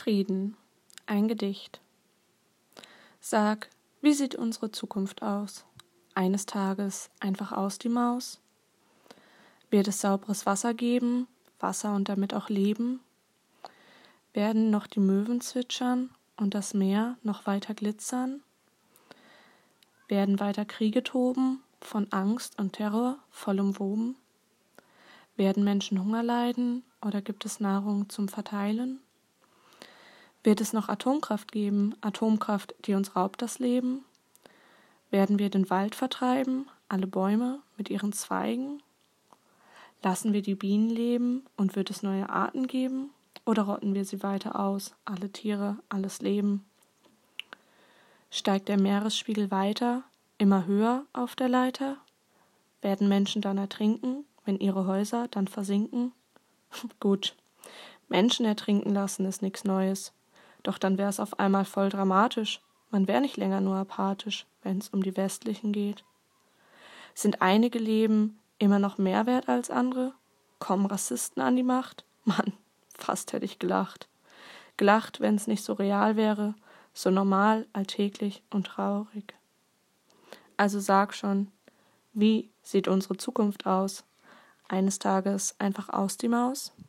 Frieden. Ein Gedicht. Sag, wie sieht unsere Zukunft aus? Eines Tages einfach aus die Maus? Wird es sauberes Wasser geben, Wasser und damit auch Leben? Werden noch die Möwen zwitschern und das Meer noch weiter glitzern? Werden weiter Kriege toben, von Angst und Terror voll umwoben? Werden Menschen Hunger leiden oder gibt es Nahrung zum Verteilen? Wird es noch Atomkraft geben, Atomkraft, die uns raubt das Leben? Werden wir den Wald vertreiben, alle Bäume mit ihren Zweigen? Lassen wir die Bienen leben und wird es neue Arten geben? Oder rotten wir sie weiter aus, alle Tiere, alles Leben? Steigt der Meeresspiegel weiter, immer höher auf der Leiter? Werden Menschen dann ertrinken, wenn ihre Häuser dann versinken? Gut, Menschen ertrinken lassen ist nichts Neues. Doch dann wäre es auf einmal voll dramatisch. Man wäre nicht länger nur apathisch, wenn es um die Westlichen geht. Sind einige Leben immer noch mehr wert als andere? Kommen Rassisten an die Macht? Mann, fast hätte ich gelacht. Gelacht, wenn es nicht so real wäre, so normal, alltäglich und traurig. Also sag schon, wie sieht unsere Zukunft aus? Eines Tages einfach aus die Maus?